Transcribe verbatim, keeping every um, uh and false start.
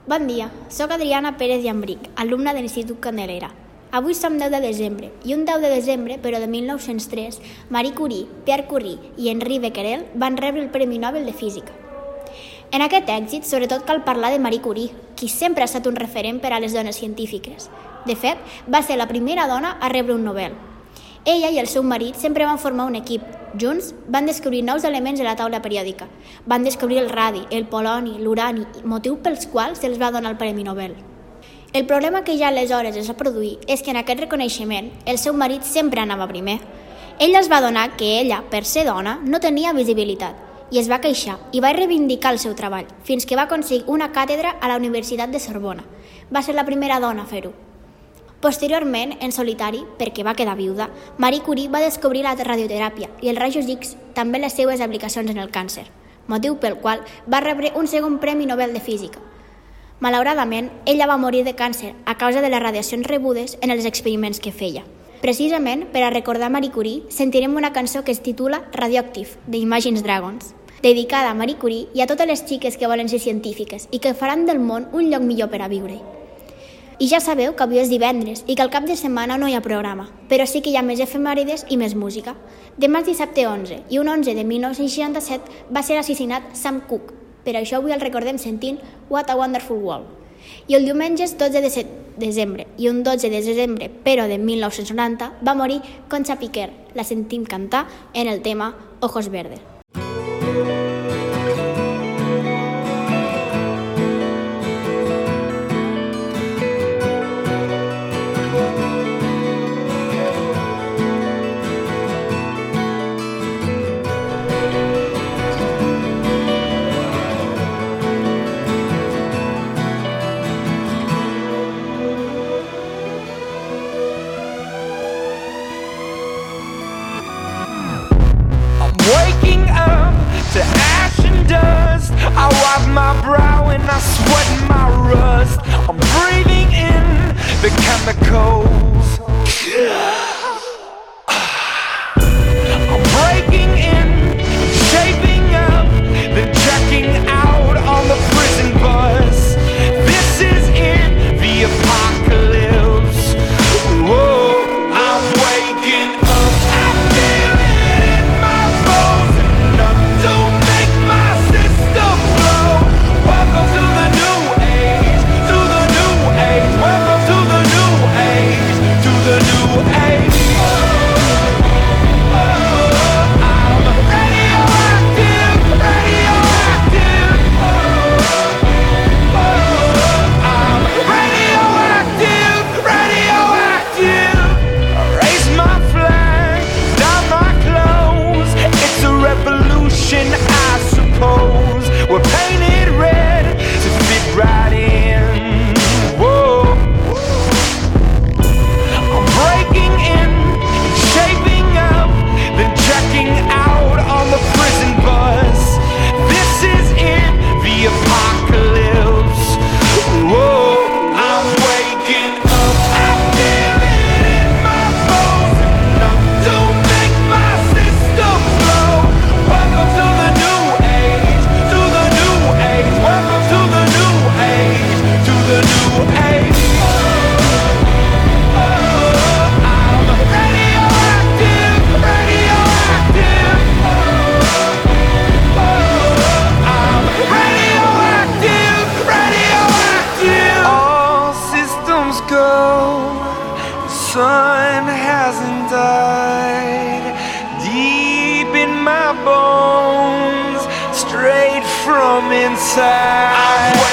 Bon dia, soc Adriana Pérez Llambric, alumna de l'Institut Candelera. Avui som deu de desembre, i un deu de desembre, però de mil nou-cents tres, Marie Curie, Pierre Curie i Henri Becquerel van rebre el Premi Nobel de Física. En aquest èxit, sobretot cal parlar de Marie Curie, qui sempre ha estat un referent per a les dones científiques. De fet, va ser la primera dona a rebre un Nobel. Ella i el seu marit sempre van formar un equip. Junts van descobrir nous elements de la taula periòdica. Van descobrir el radi, el poloni, l'urani, motiu pels quals se'ls va donar el Premi Nobel. El problema que ja aleshores es va produir és que en aquest reconeixement el seu marit sempre anava primer. Ell es va adonar que ella, per ser dona, no tenia visibilitat i es va queixar i va reivindicar el seu treball fins que va aconseguir una càtedra a la Universitat de Sorbona. Va ser la primera dona a fer-ho. Posteriorment, en solitari, perquè va quedar viuda, Marie Curie va descobrir la radioteràpia i els rajos X, també les seues aplicacions en el càncer, motiu pel qual va rebre un segon Premi Nobel de Física. Malauradament, ella va morir de càncer a causa de les radiacions rebudes en els experiments que feia. Precisament, per a recordar Marie Curie, sentirem una cançó que es titula Radioactive, de Imagine Dragons, dedicada a Marie Curie i a totes les xiques que volen ser científiques i que faran del món un lloc millor per a viure-hi. I ja sabeu que avui és divendres i que al cap de setmana no hi ha programa, però sí que hi ha més efemèrides i més música. Demà és dissabte onze i un onze de mil nou-cents seixanta-set va ser assassinat Sam Cooke. Per això avui el recordem sentint What a Wonderful World. I el diumenge és dotze de desembre i un dotze de desembre, però de mil nou-cents noranta, va morir Concha Piquer. La sentim cantar en el tema Ojos Verdes. Waking up to ash and dust, I wipe my brow and I sweat my rust. I'm breathing in the chemicals. I'm breaking in, shaping up, then checking out on the prison bus. This is in the apocalypse. Whoa, I'm waking up. I feel it in my bones, enough to make my system blow. Welcome to the new age, to the new age. Welcome to the new age, to the new age. Oh, I'm radioactive, radioactive. Oh, I'm radioactive, radioactive. Raise my flag, down my clothes. It's a revolution, I suppose. We're painted red to fit right in. Whoa. I'm breaking in, shaping up, then checking out on the prison bus. This is in the apocalypse. Whoa, I'm waking up. I feel it in my bones, enough to make my system blow. Welcome to the new age, to the new age. Welcome to the new age, to the new age. Oh, I'm radioactive, radioactive. Oh, I'm radioactive, radioactive. All systems go. The sun hasn't died. Deep in my bones, straight from inside. I'm